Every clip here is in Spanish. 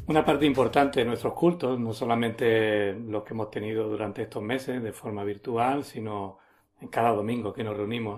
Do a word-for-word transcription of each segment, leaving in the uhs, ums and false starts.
Una parte importante de nuestros cultos, no solamente los que hemos tenido durante estos meses de forma virtual, sino en cada domingo que nos reunimos,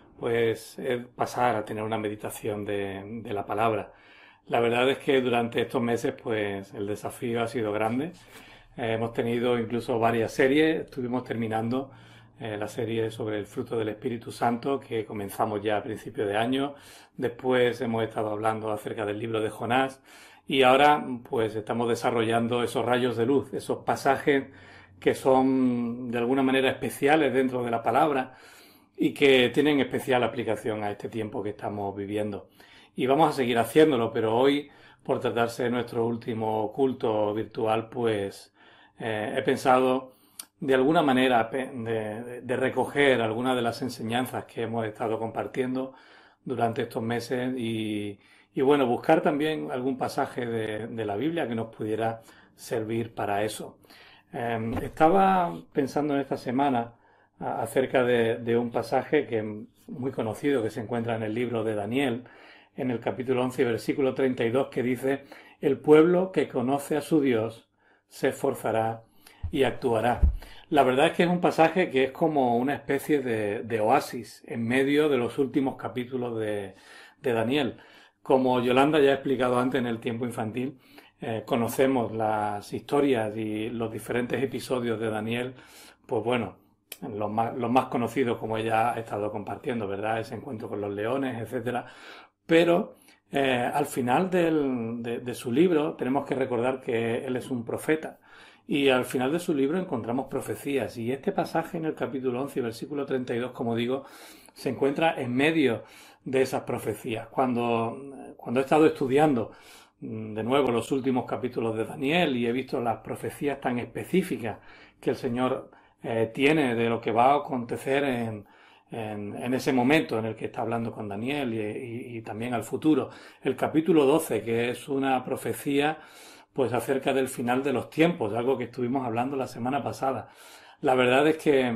pues es pasar a tener una meditación de, de la palabra. La verdad es que durante estos meses, pues el desafío ha sido grande. Eh, hemos tenido incluso varias series. Estuvimos terminando eh, la serie sobre el fruto del Espíritu Santo que comenzamos ya a principios de año. Después hemos estado hablando acerca del libro de Jonás y ahora pues estamos desarrollando esos rayos de luz, esos pasajes que son de alguna manera especiales dentro de la palabra y que tienen especial aplicación a este tiempo que estamos viviendo. Y vamos a seguir haciéndolo, pero hoy, por tratarse de nuestro último culto virtual, pues eh, he pensado de alguna manera de, de recoger algunas de las enseñanzas que hemos estado compartiendo durante estos meses y, y bueno, buscar también algún pasaje de, de la Biblia que nos pudiera servir para eso. Eh, estaba pensando en esta semana acerca de, de un pasaje que muy conocido que se encuentra en el libro de Daniel, en el capítulo once, versículo treinta y dos, que dice: el pueblo que conoce a su Dios se esforzará y actuará. La verdad es que es un pasaje que es como una especie de, de oasis en medio de los últimos capítulos de, de Daniel. Como Yolanda ya ha explicado antes en el tiempo infantil, eh, conocemos las historias y los diferentes episodios de Daniel, pues bueno, los más, los más conocidos, como ella ha estado compartiendo, ¿verdad? Ese encuentro con los leones, etcétera. Pero eh, al final del, de, de su libro tenemos que recordar que él es un profeta. Y al final de su libro encontramos profecías. Y este pasaje en el capítulo once, versículo treinta y dos, como digo, se encuentra en medio de esas profecías. Cuando, cuando he estado estudiando de nuevo los últimos capítulos de Daniel y he visto las profecías tan específicas que el Señor eh, tiene de lo que va a acontecer en, en, en ese momento en el que está hablando con Daniel y, y, y también al futuro. El capítulo doce, que es una profecía pues acerca del final de los tiempos, algo que estuvimos hablando la semana pasada. La verdad es que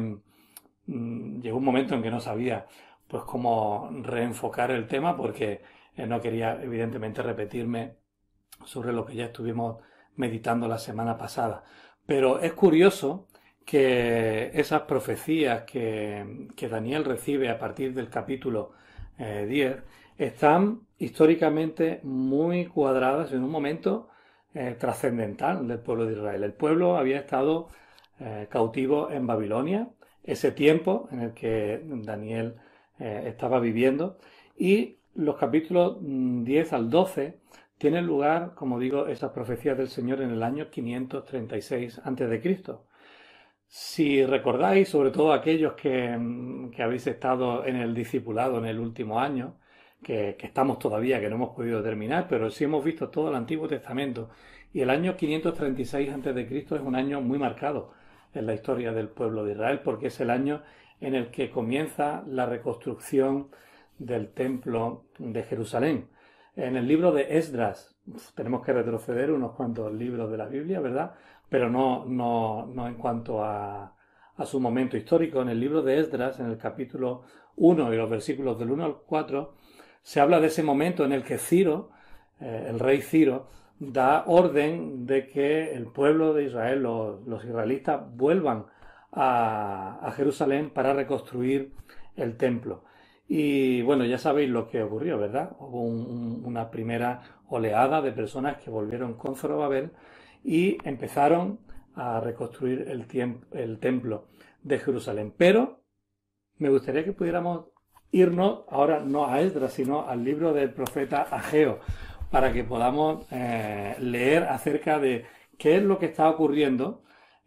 mmm, llegó un momento en que no sabía pues cómo reenfocar el tema porque eh, no quería evidentemente repetirme sobre lo que ya estuvimos meditando la semana pasada. Pero es curioso que esas profecías que, que Daniel recibe a partir del capítulo eh, diez están históricamente muy cuadradas en un momento eh, trascendental del pueblo de Israel. El pueblo había estado eh, cautivo en Babilonia, ese tiempo en el que Daniel eh, estaba viviendo, y los capítulos diez al doce tienen lugar, como digo, esas profecías del Señor en el año quinientos treinta y seis antes de Cristo. Si recordáis, sobre todo aquellos que, que habéis estado en el discipulado en el último año, que, que estamos todavía, que no hemos podido terminar, pero sí hemos visto todo el Antiguo Testamento. Y el año quinientos treinta y seis antes de Cristo es un año muy marcado en la historia del pueblo de Israel, porque es el año en el que comienza la reconstrucción del templo de Jerusalén. En el libro de Esdras, tenemos que retroceder unos cuantos libros de la Biblia, ¿verdad? Pero no, no, no en cuanto a, a su momento histórico. En el libro de Esdras, en el capítulo uno y los versículos del uno al cuatro, se habla de ese momento en el que Ciro, eh, el rey Ciro, da orden de que el pueblo de Israel, los, los israelitas, vuelvan a, a Jerusalén para reconstruir el templo. Y bueno, ya sabéis lo que ocurrió, ¿verdad? Hubo un, un, una primera oleada de personas que volvieron con Zorobabel y empezaron a reconstruir el, tiemp el templo de Jerusalén. Pero me gustaría que pudiéramos irnos ahora no a Esdras, sino al libro del profeta Ageo, para que podamos eh, leer acerca de qué es lo que está ocurriendo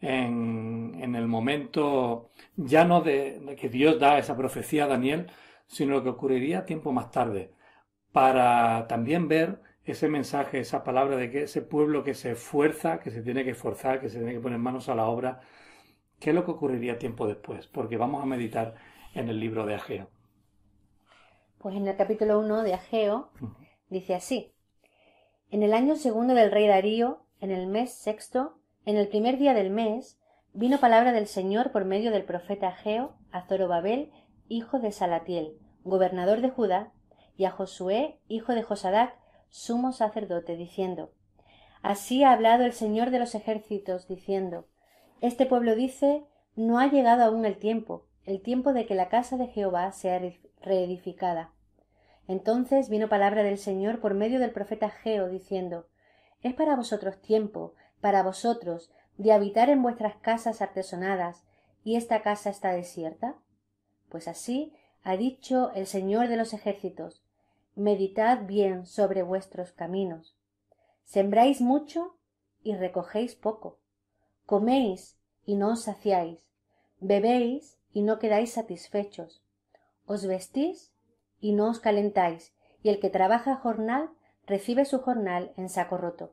en, en el momento ya no de, de que Dios da esa profecía a Daniel, sino lo que ocurriría tiempo más tarde, para también ver ese mensaje, esa palabra de que ese pueblo que se esfuerza, que se tiene que esforzar, que se tiene que poner manos a la obra, qué es lo que ocurriría tiempo después, porque vamos a meditar en el libro de Ageo. Pues en el capítulo uno de Ageo dice así: en el año segundo del rey Darío, en el mes sexto, en el primer día del mes, vino palabra del Señor por medio del profeta Ageo a Zorobabel, hijo de Salatiel, gobernador de Judá, y a Josué, hijo de Josadac, sumo sacerdote, diciendo: Así ha hablado el Señor de los ejércitos, diciendo: Este pueblo dice: No ha llegado aún el tiempo, el tiempo de que la casa de Jehová sea reedificada. Entonces vino palabra del Señor por medio del profeta Ageo, diciendo: Es para vosotros tiempo, para vosotros, de habitar en vuestras casas artesonadas, y esta casa está desierta. Pues así ha dicho el Señor de los ejércitos: Meditad bien sobre vuestros caminos. Sembráis mucho y recogéis poco. Coméis y no os saciáis. Bebéis y no quedáis satisfechos. Os vestís y no os calentáis, y el que trabaja jornal recibe su jornal en saco roto.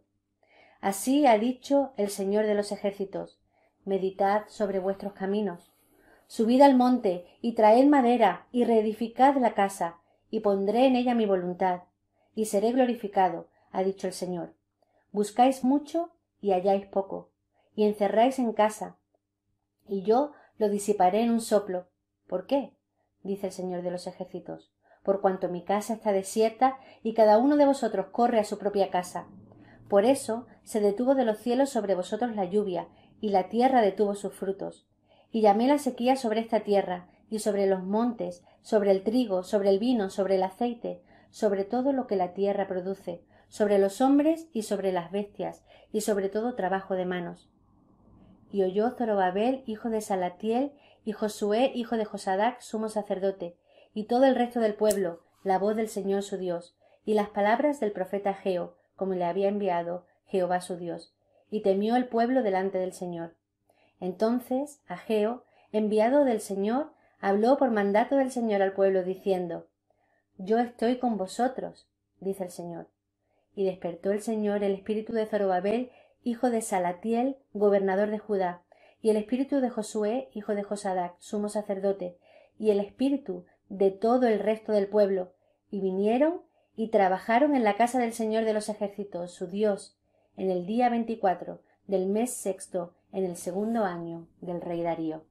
Así ha dicho el Señor de los ejércitos: Meditad sobre vuestros caminos. Subid al monte y traed madera y reedificad la casa, y pondré en ella mi voluntad, y seré glorificado, ha dicho el Señor. Buscáis mucho y halláis poco, y encerráis en casa, y yo lo disiparé en un soplo. ¿Por qué? Dice el Señor de los ejércitos: Por cuanto mi casa está desierta y cada uno de vosotros corre a su propia casa. Por eso se detuvo de los cielos sobre vosotros la lluvia, y la tierra detuvo sus frutos. Y llamé la sequía sobre esta tierra, y sobre los montes, sobre el trigo, sobre el vino, sobre el aceite, sobre todo lo que la tierra produce, sobre los hombres y sobre las bestias, y sobre todo trabajo de manos. Y oyó Zorobabel, hijo de Salatiel, y Josué, hijo de Josadac, sumo sacerdote, y todo el resto del pueblo, la voz del Señor su Dios, y las palabras del profeta Ageo, como le había enviado Jehová su Dios, y temió el pueblo delante del Señor. Entonces Ageo, enviado del Señor, habló por mandato del Señor al pueblo, diciendo: Yo estoy con vosotros, dice el Señor. Y despertó el Señor el espíritu de Zorobabel, hijo de Salatiel, gobernador de Judá, y el espíritu de Josué, hijo de Josadac, sumo sacerdote, y el espíritu de todo el resto del pueblo, y vinieron y trabajaron en la casa del Señor de los ejércitos, su Dios, en el día veinticuatro del mes sexto, en el segundo año del rey Darío.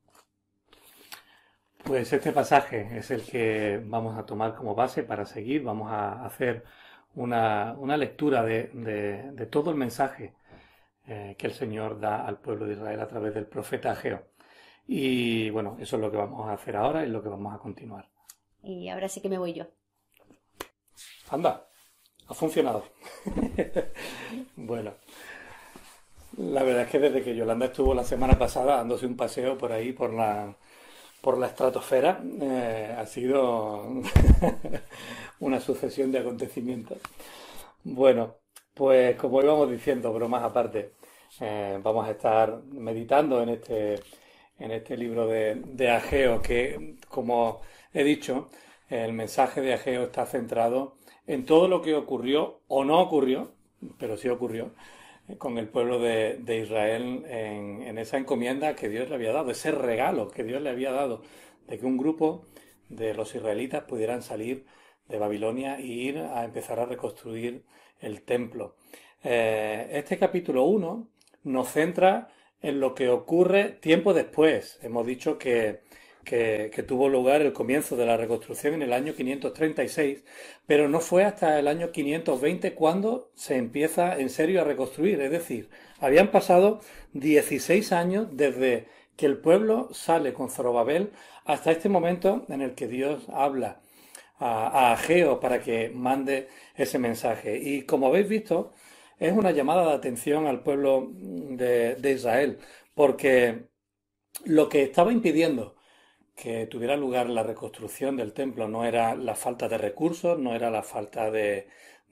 Pues este pasaje es el que vamos a tomar como base para seguir. Vamos a hacer una, una lectura de, de, de todo el mensaje eh, que el Señor da al pueblo de Israel a través del profeta Ageo. Y bueno, eso es lo que vamos a hacer ahora y lo que vamos a continuar. Y ahora sí que me voy yo. Anda, ha funcionado. Bueno, la verdad es que desde que Yolanda estuvo la semana pasada dándose un paseo por ahí, por la, por la estratosfera, eh, ha sido una sucesión de acontecimientos. Bueno, pues como íbamos diciendo, bromas aparte, eh, vamos a estar meditando en este, en este libro de, de Ageo, que, como he dicho, el mensaje de Ageo está centrado en todo lo que ocurrió o no ocurrió, pero sí ocurrió, con el pueblo de, de Israel en, en esa encomienda que Dios le había dado, ese regalo que Dios le había dado de que un grupo de los israelitas pudieran salir de Babilonia e ir a empezar a reconstruir el templo. Eh, este capítulo uno nos centra en lo que ocurre tiempo después. Hemos dicho que, que, que tuvo lugar el comienzo de la reconstrucción en el año quinientos treinta y seis, pero no fue hasta el año quinientos veinte cuando se empieza en serio a reconstruir. Es decir, habían pasado dieciséis años desde que el pueblo sale con Zorobabel hasta este momento en el que Dios habla a, a Ageo para que mande ese mensaje. Y como habéis visto, es una llamada de atención al pueblo de, de Israel, porque lo que estaba impidiendo que tuviera lugar la reconstrucción del templo no era la falta de recursos, no era la falta de,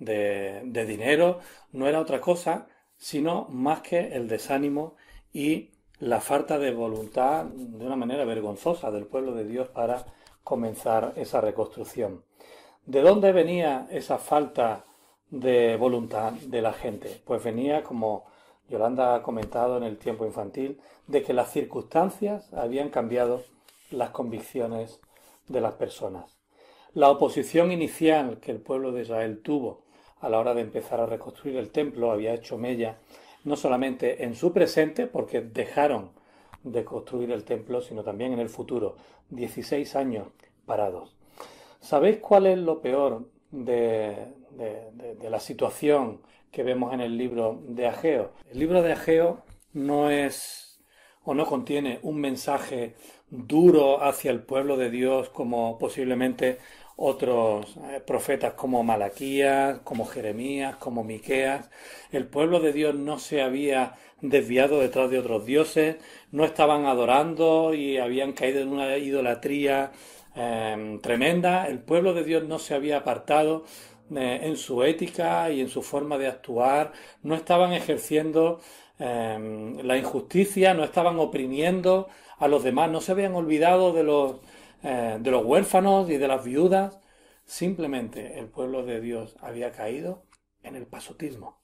de, de dinero, no era otra cosa, sino más que el desánimo y la falta de voluntad de una manera vergonzosa del pueblo de Dios para comenzar esa reconstrucción. ¿De dónde venía esa falta de voluntad de la gente? Pues venía, como Yolanda ha comentado en el tiempo infantil, de que las circunstancias habían cambiado las convicciones de las personas. La oposición inicial que el pueblo de Israel tuvo a la hora de empezar a reconstruir el templo había hecho mella no solamente en su presente, porque dejaron de construir el templo, sino también en el futuro, dieciséis años parados. ¿Sabéis cuál es lo peor de, de, de, de la situación que vemos en el libro de Ageo. El libro de Ageo no es o no contiene un mensaje duro hacia el pueblo de Dios como posiblemente otros eh, profetas como Malaquías, como Jeremías, como Miqueas. El pueblo de Dios no se había desviado detrás de otros dioses, no estaban adorando y habían caído en una idolatría eh, tremenda. El pueblo de Dios no se había apartado eh, en su ética y en su forma de actuar, no estaban ejerciendo eh, la injusticia, no estaban oprimiendo a los demás, no se habían olvidado de los Eh, de los huérfanos y de las viudas. Simplemente el pueblo de Dios había caído en el pasotismo.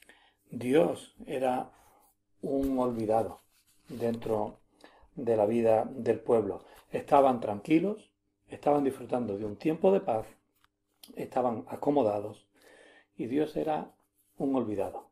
Dios era un olvidado dentro de la vida del pueblo. Estaban tranquilos, estaban disfrutando de un tiempo de paz, estaban acomodados y Dios era un olvidado.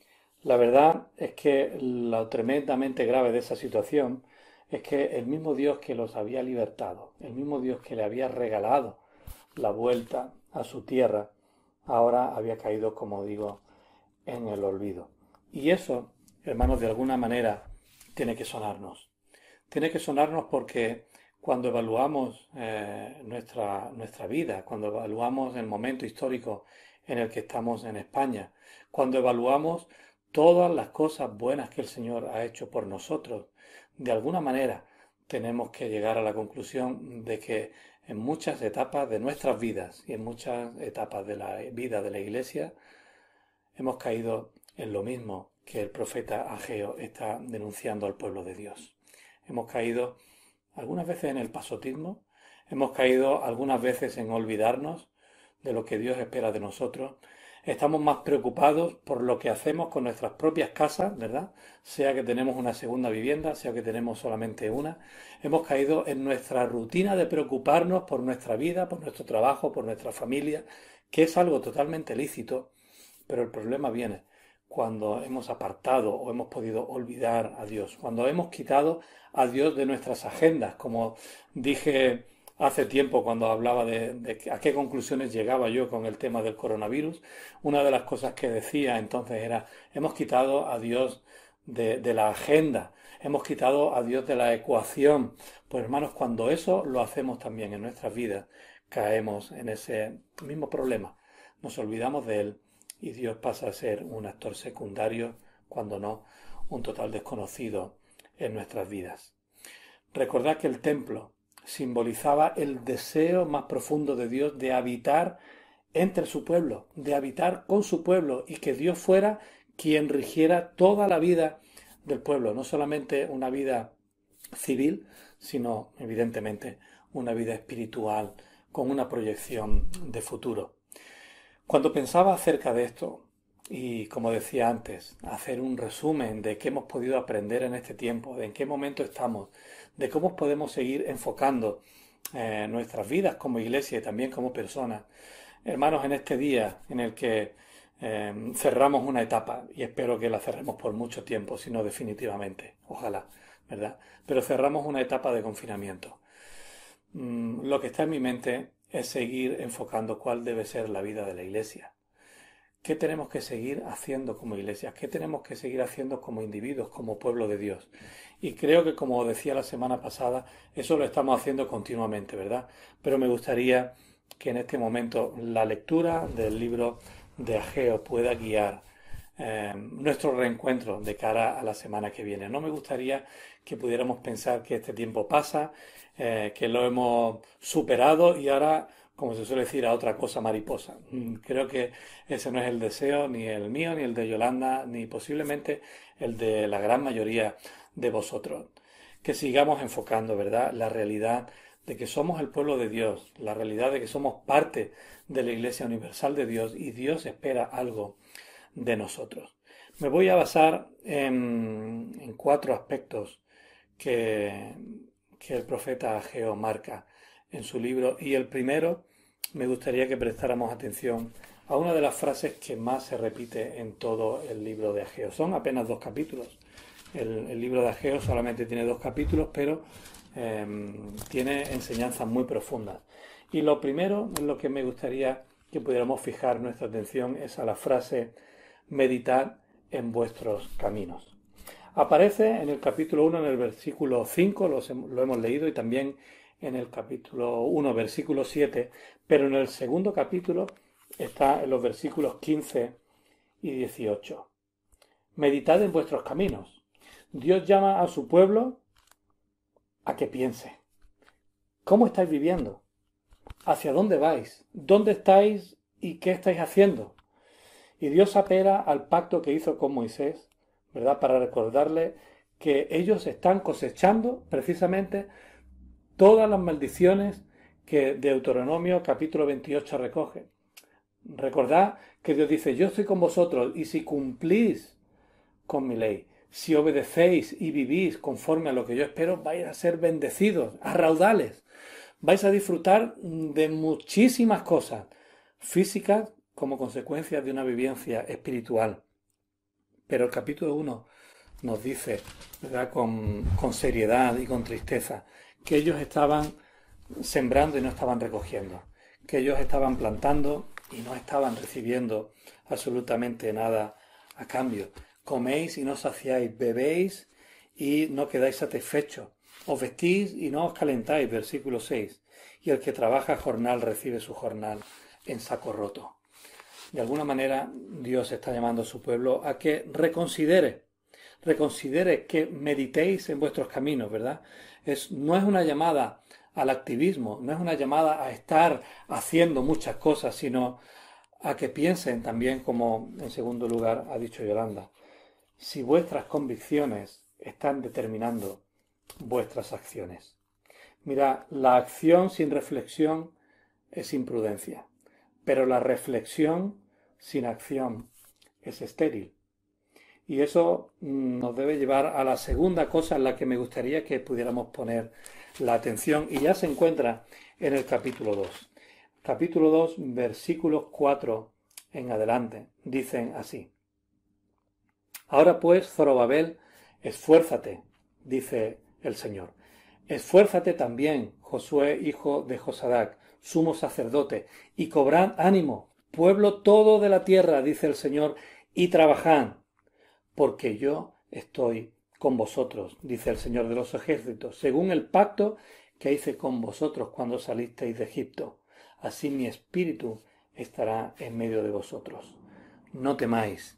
La verdad es que lo tremendamente grave de esa situación es que el mismo Dios que los había libertado, el mismo Dios que le había regalado la vuelta a su tierra, ahora había caído, como digo, en el olvido. Y eso, hermanos, de alguna manera tiene que sonarnos. Tiene que sonarnos porque cuando evaluamos eh, nuestra, nuestra vida, cuando evaluamos el momento histórico en el que estamos en España, cuando evaluamos todas las cosas buenas que el Señor ha hecho por nosotros, de alguna manera tenemos que llegar a la conclusión de que en muchas etapas de nuestras vidas y en muchas etapas de la vida de la Iglesia hemos caído en lo mismo que el profeta Ageo está denunciando al pueblo de Dios. Hemos caído algunas veces en el pasotismo, hemos caído algunas veces en olvidarnos de lo que Dios espera de nosotros. Estamos más preocupados por lo que hacemos con nuestras propias casas, ¿verdad? Sea que tenemos una segunda vivienda, sea que tenemos solamente una. Hemos caído en nuestra rutina de preocuparnos por nuestra vida, por nuestro trabajo, por nuestra familia, que es algo totalmente lícito, pero el problema viene cuando hemos apartado o hemos podido olvidar a Dios, cuando hemos quitado a Dios de nuestras agendas, como dije hace tiempo cuando hablaba de, de a qué conclusiones llegaba yo con el tema del coronavirus. Una de las cosas que decía entonces era, hemos quitado a Dios de, de la agenda, hemos quitado a Dios de la ecuación. Pues hermanos, cuando eso lo hacemos también en nuestras vidas, caemos en ese mismo problema. Nos olvidamos de Él y Dios pasa a ser un actor secundario, cuando no, un total desconocido en nuestras vidas. Recordad que el templo simbolizaba el deseo más profundo de Dios de habitar entre su pueblo, de habitar con su pueblo y que Dios fuera quien rigiera toda la vida del pueblo, no solamente una vida civil, sino evidentemente una vida espiritual con una proyección de futuro. Cuando pensaba acerca de esto, y como decía antes, hacer un resumen de qué hemos podido aprender en este tiempo, de en qué momento estamos, de cómo podemos seguir enfocando eh, nuestras vidas como iglesia y también como personas. Hermanos, en este día en el que eh, cerramos una etapa, y espero que la cerremos por mucho tiempo, si no definitivamente, ojalá, ¿verdad? Pero cerramos una etapa de confinamiento. Mm, lo que está en mi mente es seguir enfocando cuál debe ser la vida de la iglesia. ¿Qué tenemos que seguir haciendo como iglesia? ¿Qué tenemos que seguir haciendo como individuos, como pueblo de Dios? Y creo que, como decía la semana pasada, eso lo estamos haciendo continuamente, ¿verdad? Pero me gustaría que en este momento la lectura del libro de Ageo pueda guiar eh, nuestro reencuentro de cara a la semana que viene. No me gustaría que pudiéramos pensar que este tiempo pasa, eh, que lo hemos superado y ahora, como se suele decir, a otra cosa mariposa. Creo que ese no es el deseo ni el mío, ni el de Yolanda, ni posiblemente el de la gran mayoría de vosotros. Que sigamos enfocando, ¿verdad?, la realidad de que somos el pueblo de Dios, la realidad de que somos parte de la Iglesia Universal de Dios y Dios espera algo de nosotros. Me voy a basar en, en cuatro aspectos que, que el profeta Ageo marca en su libro, y el primero, me gustaría que prestáramos atención a una de las frases que más se repite en todo el libro de Ageo. Son apenas dos capítulos. El, el libro de Ageo solamente tiene dos capítulos, pero eh, tiene enseñanzas muy profundas. Y lo primero en lo que me gustaría que pudiéramos fijar nuestra atención es a la frase meditad en vuestros caminos. Aparece en el capítulo uno, en el versículo cinco, lo, lo hemos leído, y también en el capítulo uno, versículo siete, pero en el segundo capítulo está en los versículos quince y dieciocho. Meditad en vuestros caminos. Dios llama a su pueblo a que piense. ¿Cómo estáis viviendo? ¿Hacia dónde vais? ¿Dónde estáis y qué estáis haciendo? Y Dios apela al pacto que hizo con Moisés, ¿verdad? Para recordarle que ellos están cosechando precisamente todas las maldiciones que Deuteronomio capítulo veintiocho recoge. Recordad que Dios dice, yo estoy con vosotros, y si cumplís con mi ley, si obedecéis y vivís conforme a lo que yo espero, vais a ser bendecidos a raudales. Vais a disfrutar de muchísimas cosas físicas como consecuencia de una vivencia espiritual. Pero el capítulo uno nos dice, ¿verdad?, con, con seriedad y con tristeza, que ellos estaban sembrando y no estaban recogiendo, que ellos estaban plantando y no estaban recibiendo absolutamente nada a cambio. Coméis y no saciáis, bebéis y no quedáis satisfechos, os vestís y no os calentáis, versículo seis, y el que trabaja jornal recibe su jornal en saco roto. De alguna manera Dios está llamando a su pueblo a que reconsidere, reconsidere, que meditéis en vuestros caminos, ¿verdad? Es, no es una llamada al activismo, no es una llamada a estar haciendo muchas cosas, sino a que piensen también, como en segundo lugar ha dicho Yolanda, si vuestras convicciones están determinando vuestras acciones. Mira, la acción sin reflexión es imprudencia, pero la reflexión sin acción es estéril. Y eso nos debe llevar a la segunda cosa en la que me gustaría que pudiéramos poner la atención, y ya se encuentra en el capítulo dos. Capítulo dos, versículos cuatro en adelante, dicen así. Ahora pues, Zorobabel, esfuérzate, dice el Señor. Esfuérzate también, Josué, hijo de Josadac, sumo sacerdote, y cobrad ánimo, pueblo todo de la tierra, dice el Señor, y trabajad, porque yo estoy con vosotros, dice el Señor de los ejércitos, según el pacto que hice con vosotros cuando salisteis de Egipto. Así mi espíritu estará en medio de vosotros. No temáis.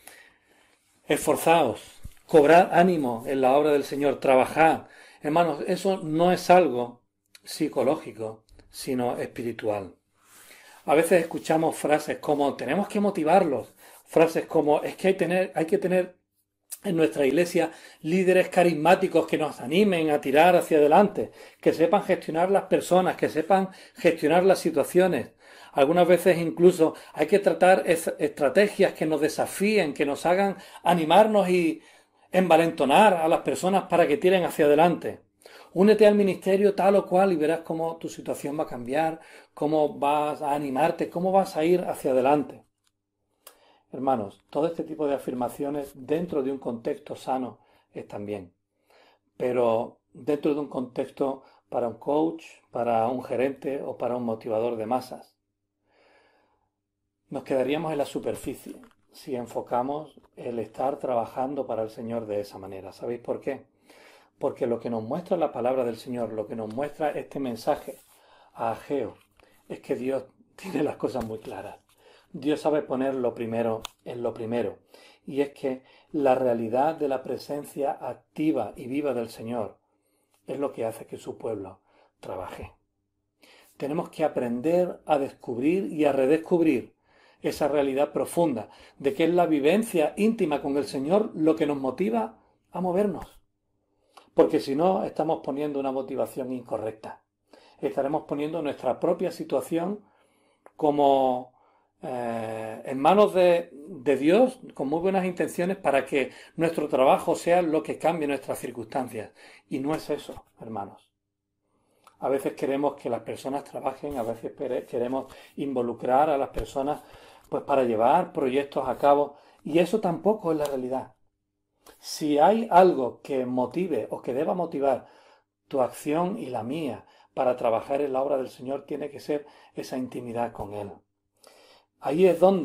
Esforzaos, cobrad ánimo en la obra del Señor, trabajad. Hermanos, eso no es algo psicológico, sino espiritual. A veces escuchamos frases como tenemos que motivarlos, frases como es que hay, tener, hay que tener en nuestra iglesia líderes carismáticos que nos animen a tirar hacia adelante, que sepan gestionar las personas, que sepan gestionar las situaciones. Algunas veces incluso hay que tratar estrategias que nos desafíen, que nos hagan animarnos y envalentonar a las personas para que tiren hacia adelante. Únete al ministerio tal o cual y verás cómo tu situación va a cambiar, cómo vas a animarte, cómo vas a ir hacia adelante. Hermanos, todo este tipo de afirmaciones dentro de un contexto sano están bien, pero dentro de un contexto para un coach, para un gerente o para un motivador de masas. Nos quedaríamos en la superficie si enfocamos el estar trabajando para el Señor de esa manera. ¿Sabéis por qué? Porque lo que nos muestra la palabra del Señor, lo que nos muestra este mensaje a Ageo, es que Dios tiene las cosas muy claras. Dios sabe poner lo primero en lo primero. Y es que la realidad de la presencia activa y viva del Señor es lo que hace que su pueblo trabaje. Tenemos que aprender a descubrir y a redescubrir esa realidad profunda de que es la vivencia íntima con el Señor lo que nos motiva a movernos. Porque si no, estamos poniendo una motivación incorrecta. Estaremos poniendo nuestra propia situación como eh, en manos de, de Dios, con muy buenas intenciones para que nuestro trabajo sea lo que cambie nuestras circunstancias. Y no es eso, hermanos. A veces queremos que las personas trabajen, a veces queremos involucrar a las personas pues para llevar proyectos a cabo, y eso tampoco es la realidad. Si hay algo que motive o que deba motivar tu acción y la mía para trabajar en la obra del Señor, tiene que ser esa intimidad con Él. Ahí es donde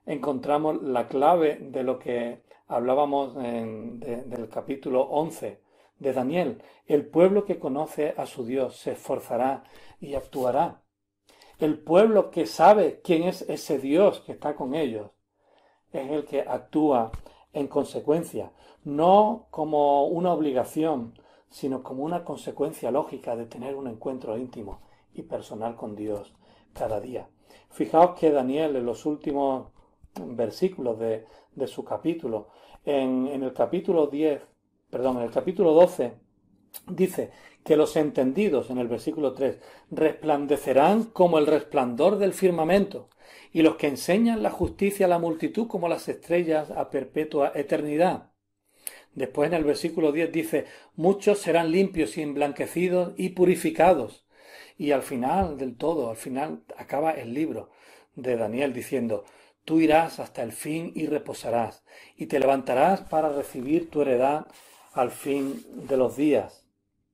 encontramos la clave de lo que hablábamos en, de, del capítulo once de Daniel. El pueblo que conoce a su Dios se esforzará y actuará. El pueblo que sabe quién es ese Dios que está con ellos es el que actúa en consecuencia, no como una obligación, sino como una consecuencia lógica de tener un encuentro íntimo y personal con Dios cada día. Fijaos que Daniel, en los últimos versículos de, de su capítulo, en, en el capítulo diez, perdón, en el capítulo doce, dice que los entendidos, en el versículo tres, resplandecerán como el resplandor del firmamento, y los que enseñan la justicia a la multitud como las estrellas a perpetua eternidad. Después en el versículo diez dice, muchos serán limpios y emblanquecidos y purificados. Y al final del todo, al final acaba el libro de Daniel diciendo, tú irás hasta el fin y reposarás, y te levantarás para recibir tu heredad al fin de los días.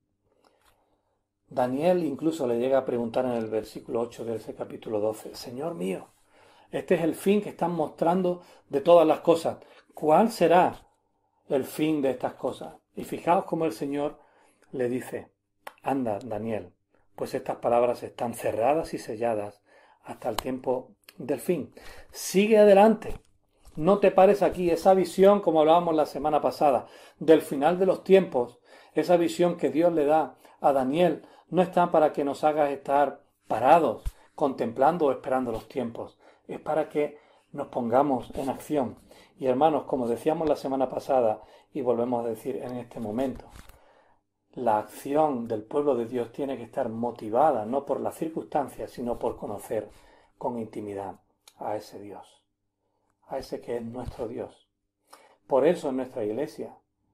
Daniel incluso le llega a preguntar en el versículo ocho de ese capítulo doce, Señor mío, este es el fin que están mostrando de todas las cosas. ¿Cuál será el fin de estas cosas? Y fijaos cómo el Señor le dice, anda, Daniel, pues estas palabras están cerradas y selladas hasta el tiempo del fin. Sigue adelante. No te pares aquí. Esa visión, como hablábamos la semana pasada, del final de los tiempos, esa visión que Dios le da a Daniel, no está para que nos haga estar parados, contemplando o esperando los tiempos. Es para que nos pongamos en acción. Y hermanos, como decíamos la semana pasada, y volvemos a decir en este momento, la acción del pueblo de Dios tiene que estar motivada no por las circunstancias, sino por conocer con intimidad a ese Dios, a ese que es nuestro Dios. Por eso en nuestra iglesia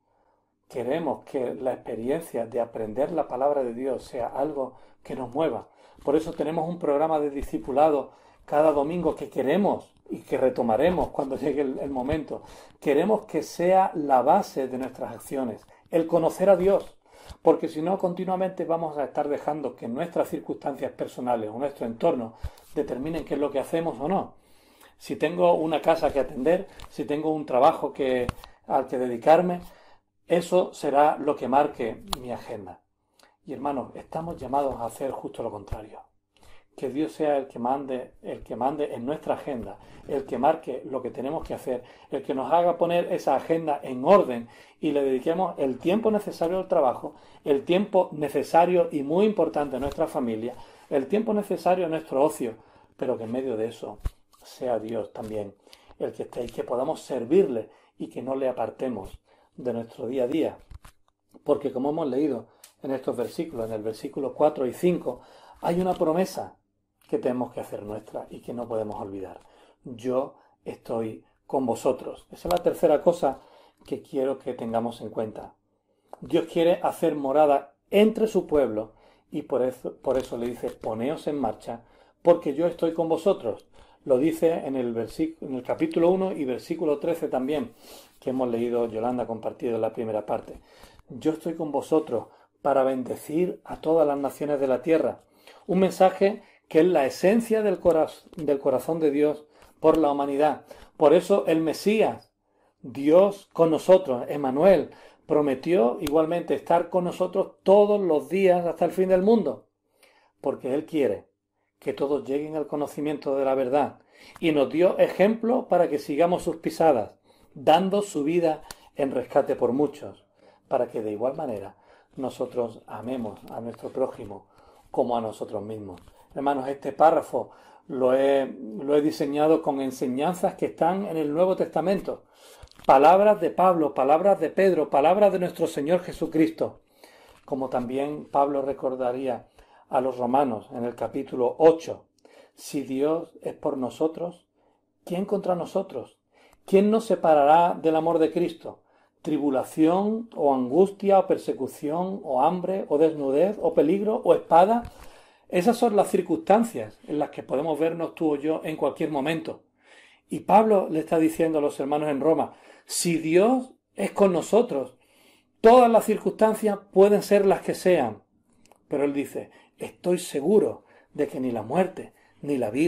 queremos que la experiencia de aprender la palabra de Dios sea algo que nos mueva. Por eso tenemos un programa de discipulado cada domingo que queremos y que retomaremos cuando llegue el, el momento. Queremos que sea la base de nuestras acciones, el conocer a Dios, porque si no continuamente vamos a estar dejando que nuestras circunstancias personales o nuestro entorno determinen qué es lo que hacemos o no. Si tengo una casa que atender, si tengo un trabajo que, al que dedicarme, eso será lo que marque mi agenda. Y hermanos, estamos llamados a hacer justo lo contrario. Que Dios sea el que mande, el que mande en nuestra agenda, el que marque lo que tenemos que hacer, el que nos haga poner esa agenda en orden y le dediquemos el tiempo necesario al trabajo, el tiempo necesario y muy importante a nuestra familia, el tiempo necesario a nuestro ocio, pero que en medio de eso sea Dios también el que esté y que podamos servirle y que no le apartemos de nuestro día a día. Porque como hemos leído en estos versículos, en el versículo cuatro y cinco, hay una promesa que tenemos que hacer nuestra y que no podemos olvidar. Yo estoy con vosotros. Esa es la tercera cosa que quiero que tengamos en cuenta. Dios quiere hacer morada entre su pueblo y por eso, por eso le dice, poneos en marcha, porque yo estoy con vosotros. Lo dice en el, versículo, en el capítulo uno y versículo trece también, que hemos leído, Yolanda ha compartido en la primera parte. Yo estoy con vosotros para bendecir a todas las naciones de la tierra. Un mensaje que es la esencia del, coraz del corazón de Dios por la humanidad. Por eso el Mesías, Dios con nosotros, Emmanuel, prometió igualmente estar con nosotros todos los días hasta el fin del mundo. Porque Él quiere que todos lleguen al conocimiento de la verdad. Y nos dio ejemplo para que sigamos sus pisadas, dando su vida en rescate por muchos, para que de igual manera nosotros amemos a nuestro prójimo como a nosotros mismos. Hermanos, este párrafo lo he, lo he diseñado con enseñanzas que están en el Nuevo Testamento. Palabras de Pablo, palabras de Pedro, palabras de nuestro Señor Jesucristo. Como también Pablo recordaría a los romanos en el capítulo ocho. Si Dios es por nosotros, ¿quién contra nosotros? ¿Quién nos separará del amor de Cristo? ¿Tribulación o angustia o persecución o hambre o desnudez o peligro o espada? Esas son las circunstancias en las que podemos vernos tú o yo en cualquier momento. Y Pablo le está diciendo a los hermanos en Roma, si Dios es con nosotros, todas las circunstancias pueden ser las que sean. Pero él dice, estoy seguro de que ni la muerte, ni la vida,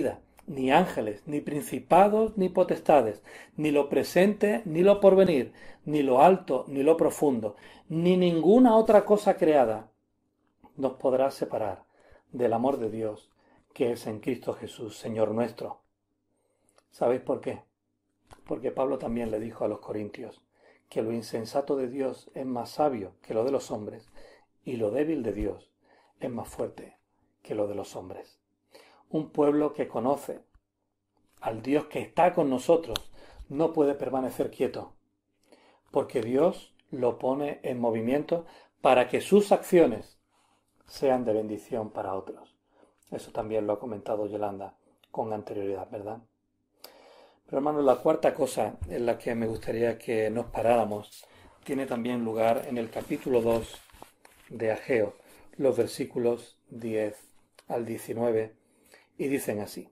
ni ángeles, ni principados, ni potestades, ni lo presente, ni lo porvenir, ni lo alto, ni lo profundo, ni ninguna otra cosa creada nos podrá separar del amor de Dios que es en Cristo Jesús, Señor nuestro. ¿Sabéis por qué? Porque Pablo también le dijo a los corintios que lo insensato de Dios es más sabio que lo de los hombres y lo débil de Dios es más fuerte que lo de los hombres. Un pueblo que conoce al Dios que está con nosotros no puede permanecer quieto, porque Dios lo pone en movimiento para que sus acciones sean de bendición para otros. Eso también lo ha comentado Yolanda con anterioridad, ¿verdad? Pero hermanos, la cuarta cosa en la que me gustaría que nos paráramos tiene también lugar en el capítulo dos de Ageo, los versículos diez al diecinueve, y dicen así: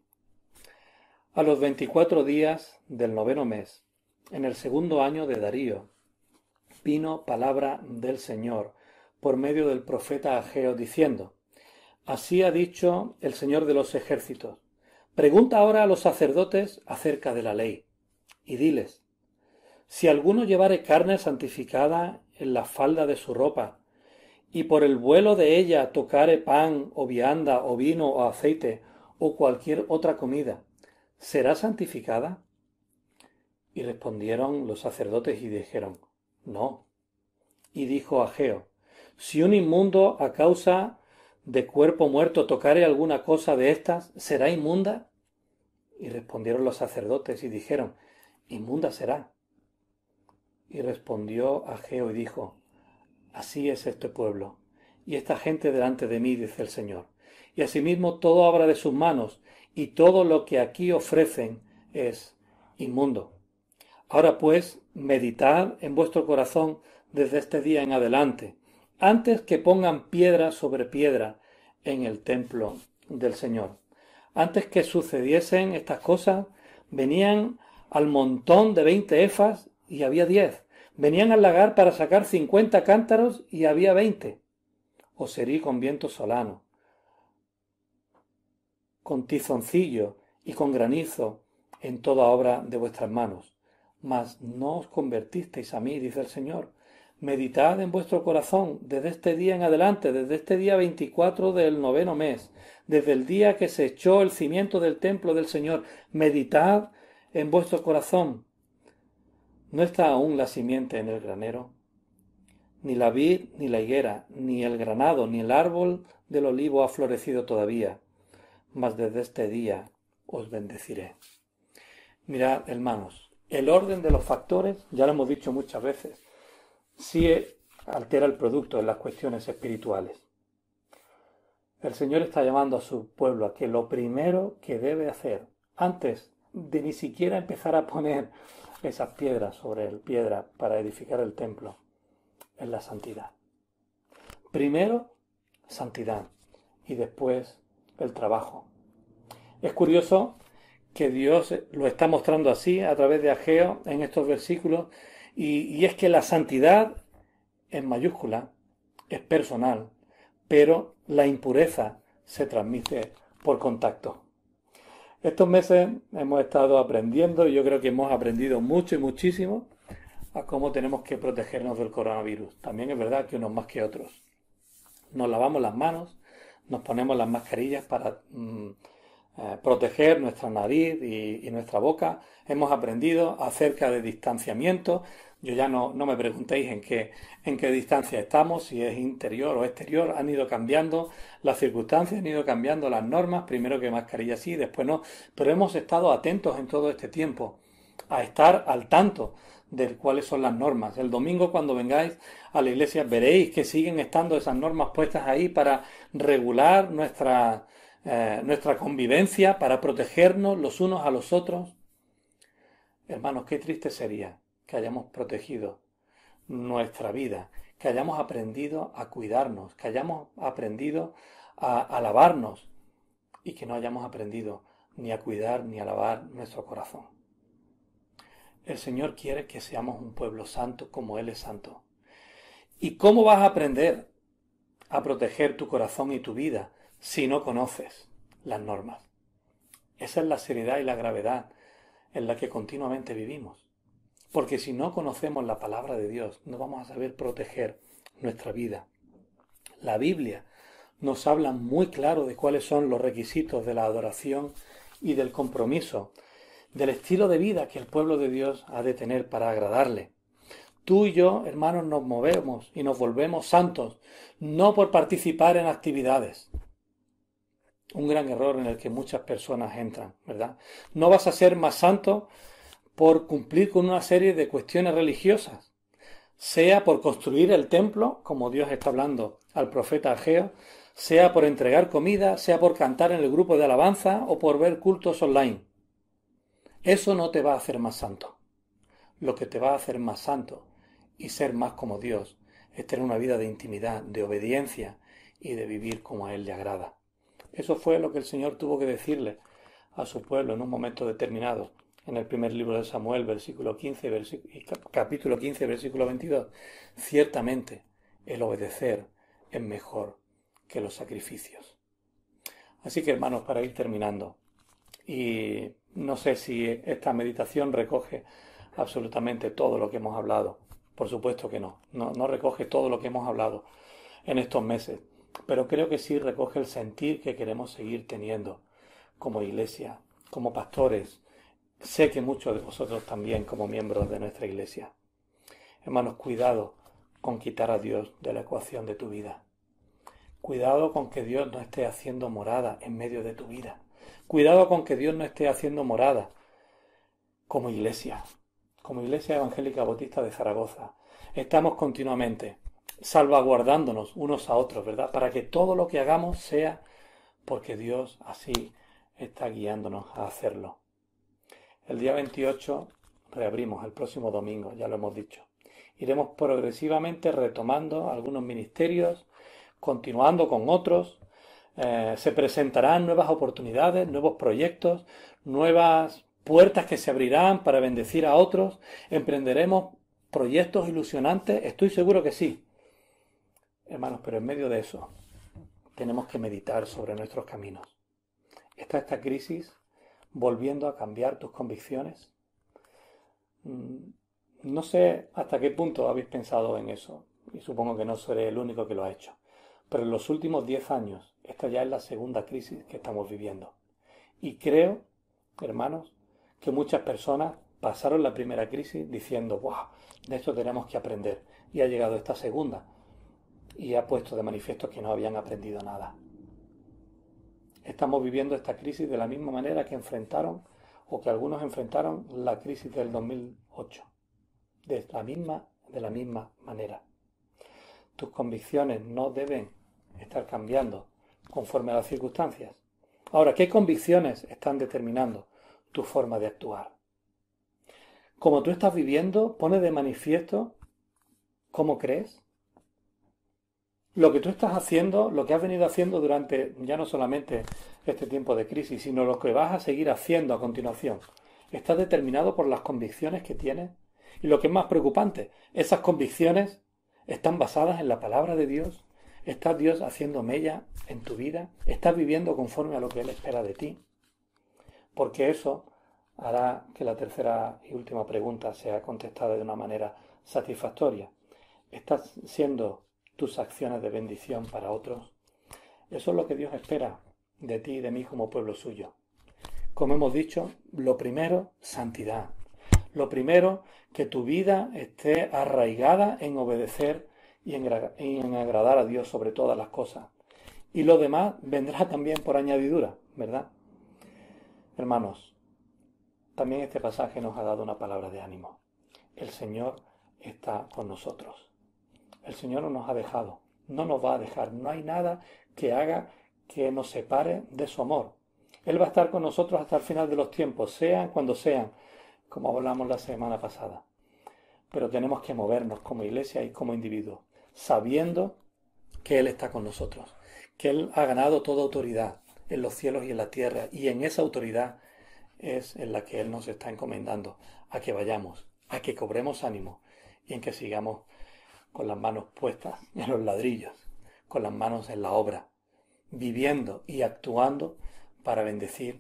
A los veinticuatro días del noveno mes, en el segundo año de Darío, vino palabra del Señor por medio del profeta Ageo diciendo: Así ha dicho el Señor de los ejércitos, pregunta ahora a los sacerdotes acerca de la ley, y diles: Si alguno llevare carne santificada en la falda de su ropa, y por el vuelo de ella tocare pan, o vianda, o vino, o aceite, o cualquier otra comida, ¿será santificada? Y respondieron los sacerdotes y dijeron: No. Y dijo Ageo: Si un inmundo a causa de cuerpo muerto tocare alguna cosa de estas, ¿será inmunda? Y respondieron los sacerdotes y dijeron: Inmunda será. Y respondió Ageo y dijo: Así es este pueblo, y esta gente delante de mí, dice el Señor. Y asimismo todo obra de sus manos, y todo lo que aquí ofrecen es inmundo. Ahora pues, meditad en vuestro corazón desde este día en adelante, antes que pongan piedra sobre piedra en el templo del Señor. Antes que sucediesen estas cosas, venían al montón de veinte efas y había diez. Venían al lagar para sacar cincuenta cántaros y había veinte. Os herí con viento solano, con tizoncillo y con granizo en toda obra de vuestras manos. Mas no os convertisteis a mí, dice el Señor. Meditad en vuestro corazón desde este día en adelante, desde este día veinticuatro del noveno mes, desde el día que se echó el cimiento del templo del Señor. Meditad en vuestro corazón. ¿No está aún la simiente en el granero? Ni la vid, ni la higuera, ni el granado, ni el árbol del olivo ha florecido todavía. Mas desde este día os bendeciré. Mirad, hermanos, el orden de los factores, ya lo hemos dicho muchas veces, sí altera el producto en las cuestiones espirituales. El Señor está llamando a su pueblo a que lo primero que debe hacer, antes de ni siquiera empezar a poner esas piedras sobre el piedra para edificar el templo, es la santidad. Primero, santidad, y después el trabajo. Es curioso que Dios lo está mostrando así a través de Ageo en estos versículos, y, y es que la santidad en mayúscula es personal, pero la impureza se transmite por contacto. Estos meses hemos estado aprendiendo, y yo creo que hemos aprendido mucho y muchísimo a cómo tenemos que protegernos del coronavirus. También es verdad que unos más que otros. Nos lavamos las manos, nos ponemos las mascarillas para mmm, eh, proteger nuestra nariz y, y nuestra boca. Hemos aprendido acerca de distanciamiento. Yo ya no, no me preguntéis en qué, en qué distancia estamos, si es interior o exterior. Han ido cambiando las circunstancias, han ido cambiando las normas. Primero que mascarilla sí, después no. Pero hemos estado atentos en todo este tiempo a estar al tanto de cuáles son las normas. El domingo, cuando vengáis a la iglesia, veréis que siguen estando esas normas puestas ahí para regular nuestra, eh, nuestra convivencia, para protegernos los unos a los otros. Hermanos, qué triste sería que hayamos protegido nuestra vida, que hayamos aprendido a cuidarnos, que hayamos aprendido a, a lavarnos y que no hayamos aprendido ni a cuidar ni a lavar nuestro corazón. El Señor quiere que seamos un pueblo santo como Él es santo. ¿Y cómo vas a aprender a proteger tu corazón y tu vida si no conoces las normas? Esa es la seriedad y la gravedad en la que continuamente vivimos. Porque si no conocemos la palabra de Dios, no vamos a saber proteger nuestra vida. La Biblia nos habla muy claro de cuáles son los requisitos de la adoración y del compromiso, del estilo de vida que el pueblo de Dios ha de tener para agradarle. Tú y yo, hermanos, nos movemos y nos volvemos santos, no por participar en actividades. Un gran error en el que muchas personas entran, ¿verdad? No vas a ser más santo por cumplir con una serie de cuestiones religiosas, sea por construir el templo, como Dios está hablando al profeta Ageo, sea por entregar comida, sea por cantar en el grupo de alabanza o por ver cultos online. Eso no te va a hacer más santo. Lo que te va a hacer más santo y ser más como Dios es tener una vida de intimidad, de obediencia y de vivir como a Él le agrada. Eso fue lo que el Señor tuvo que decirle a su pueblo en un momento determinado. En el primer libro de Samuel, versículo quince, versículo, capítulo quince, versículo veintidós. Ciertamente, el obedecer es mejor que los sacrificios. Así que, hermanos, para ir terminando, y no sé si esta meditación recoge absolutamente todo lo que hemos hablado. Por supuesto que no. No, no recoge todo lo que hemos hablado en estos meses. Pero creo que sí recoge el sentir que queremos seguir teniendo como iglesia, como pastores. Sé que muchos de vosotros también como miembros de nuestra iglesia. Hermanos, cuidado con quitar a Dios de la ecuación de tu vida. Cuidado con que Dios no esté haciendo morada en medio de tu vida. Cuidado con que Dios no esté haciendo morada como iglesia, como Iglesia Evangélica Bautista de Zaragoza. Estamos continuamente salvaguardándonos unos a otros, ¿verdad? Para que todo lo que hagamos sea porque Dios así está guiándonos a hacerlo. El día veintiocho reabrimos, el próximo domingo, ya lo hemos dicho. Iremos progresivamente retomando algunos ministerios, continuando con otros. Eh, se presentarán nuevas oportunidades, nuevos proyectos, nuevas puertas que se abrirán para bendecir a otros. Emprenderemos proyectos ilusionantes, estoy seguro que sí. Hermanos, pero en medio de eso tenemos que meditar sobre nuestros caminos. ¿Está esta crisis volviendo a cambiar tus convicciones? No sé hasta qué punto habéis pensado en eso, y supongo que no seré el único que lo ha hecho. Pero en los últimos diez años, esta ya es la segunda crisis que estamos viviendo. Y creo, hermanos, que muchas personas pasaron la primera crisis diciendo, ¡buah! De esto tenemos que aprender. Y ha llegado esta segunda y ha puesto de manifiesto que no habían aprendido nada. Estamos viviendo esta crisis de la misma manera que enfrentaron, o que algunos enfrentaron, la crisis del dos mil ocho. De la misma, de la misma manera. Tus convicciones no deben estar cambiando conforme a las circunstancias. Ahora, ¿qué convicciones están determinando tu forma de actuar? Como tú estás viviendo, pone de manifiesto cómo crees. Lo que tú estás haciendo, lo que has venido haciendo durante ya no solamente este tiempo de crisis, sino lo que vas a seguir haciendo a continuación, está determinado por las convicciones que tienes. Y lo que es más preocupante, esas convicciones están basadas en la palabra de Dios. ¿Está Dios haciendo mella en tu vida? ¿Estás viviendo conforme a lo que Él espera de ti? Porque eso hará que la tercera y última pregunta sea contestada de una manera satisfactoria. ¿Estás siendo tus acciones de bendición para otros? Eso es lo que Dios espera de ti y de mí como pueblo suyo. Como hemos dicho, lo primero, santidad. Lo primero, que tu vida esté arraigada en obedecer y en, y en agradar a Dios sobre todas las cosas. Y lo demás vendrá también por añadidura, ¿verdad? Hermanos, también este pasaje nos ha dado una palabra de ánimo. El Señor está con nosotros. El Señor no nos ha dejado, no nos va a dejar. No hay nada que haga que nos separe de su amor. Él va a estar con nosotros hasta el final de los tiempos, sean cuando sean, como hablamos la semana pasada. Pero tenemos que movernos como iglesia y como individuos, sabiendo que Él está con nosotros, que Él ha ganado toda autoridad en los cielos y en la tierra, y en esa autoridad es en la que Él nos está encomendando a que vayamos, a que cobremos ánimo y en que sigamos con las manos puestas en los ladrillos, con las manos en la obra, viviendo y actuando para bendecir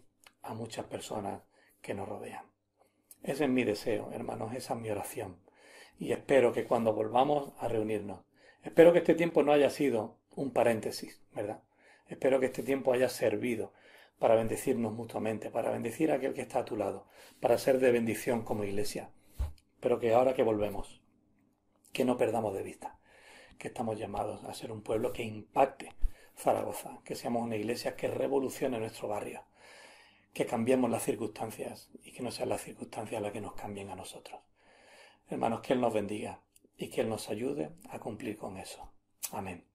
a muchas personas que nos rodean. Ese es mi deseo, hermanos, esa es mi oración. Y espero que cuando volvamos a reunirnos, espero que este tiempo no haya sido un paréntesis, ¿verdad? Espero que este tiempo haya servido para bendecirnos mutuamente, para bendecir a aquel que está a tu lado, para ser de bendición como iglesia. Pero que ahora que volvemos, que no perdamos de vista que estamos llamados a ser un pueblo que impacte Zaragoza, que seamos una iglesia que revolucione nuestro barrio, que cambiemos las circunstancias y que no sean las circunstancias las que nos cambien a nosotros. Hermanos, que Él nos bendiga y que Él nos ayude a cumplir con eso. Amén.